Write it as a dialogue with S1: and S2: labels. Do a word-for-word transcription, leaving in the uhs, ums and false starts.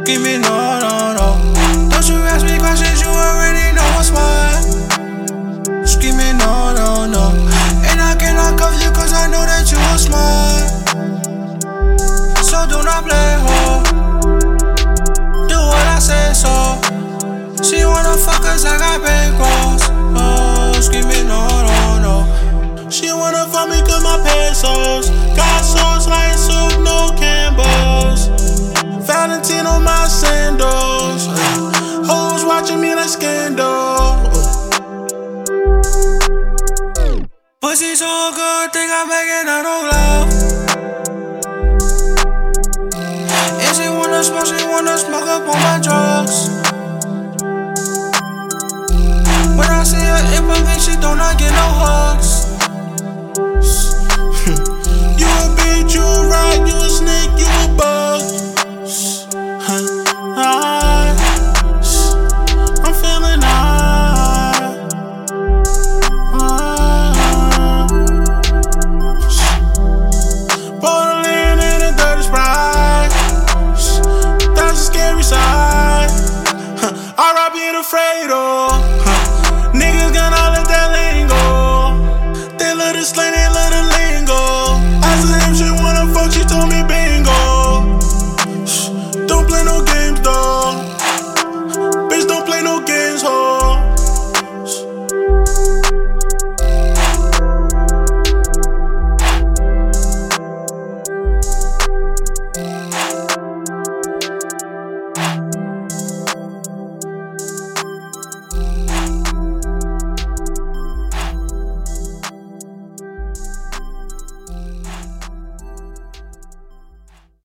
S1: Give me no, no, no. Don't you ask me questions, you already know what's mine. Just give me no, no, no. And I cannot cuff you cause I know that you are smart. So do not play ho. Do what I say so. She wanna fuck cause I got bankrolls. Oh, just give me no, no, no.
S2: She wanna fuck me cause my pesos got sauce like soup, no Campbell's. Valentine on my sandals. Hoes watching me like Scandal.
S1: Pussy so good, think I'm begging her no love. And she wanna smoke, she wanna smoke up on my drugs. When I see her in my face, she don't not get no hugs.